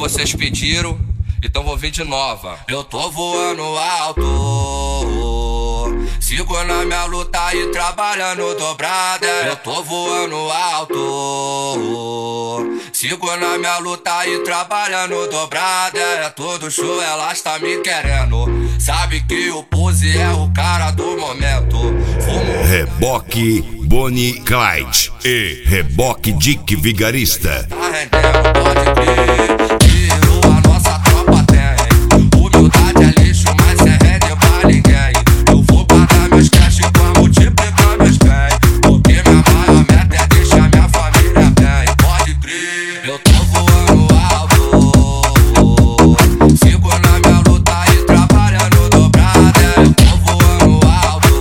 vocês pediram, então vou vir de nova. Eu tô voando alto, sigo na minha luta e trabalhando dobrada. Eu tô voando alto, sigo na minha luta e trabalhando dobrada. É todo show, elas tá me querendo. Sabe que o Pose é o cara do momento. Reboque Bonnie Clyde e Reboque Dick Vigarista. Tá rendendo, pode crer. Tiro a nossa tropa tem. Humildade é lixo, mas é rede pra ninguém. Eu vou pagar meus cash pra multiplicar meus bens. Porque minha maior meta é deixar minha família bem. Pode crer. Eu tô voando alto, sigo na minha luta e trabalhando dobrada. Eu tô voando alto,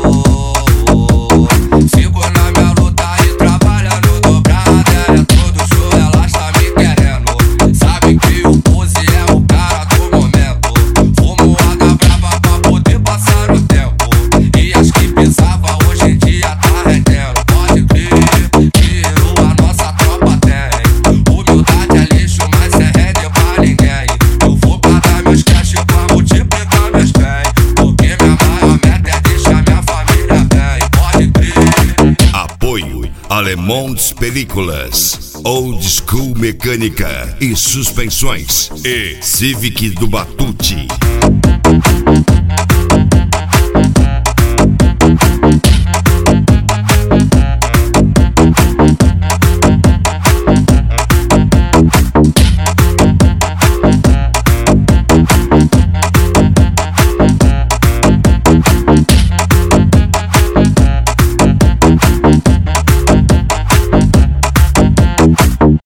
sigo na minha luta e trabalhando dobrada. É todo show, elas tá me querendo. Sabe que o Pose é o cara do momento. Fumo a da brava pra poder passar o tempo. E as que pensava hoje em dia tá rendendo. Pode crer, tiro a nossa tropa tem. Humildade é lixo, mas é rede pra ninguém. Eu vou pagar meus cash pra multiplicar meus bens. Porque minha maior meta é deixar minha família bem. Pode crer. Apoio Alemãos Películas, Old School Mecânica e Suspensões e Civic do Batute.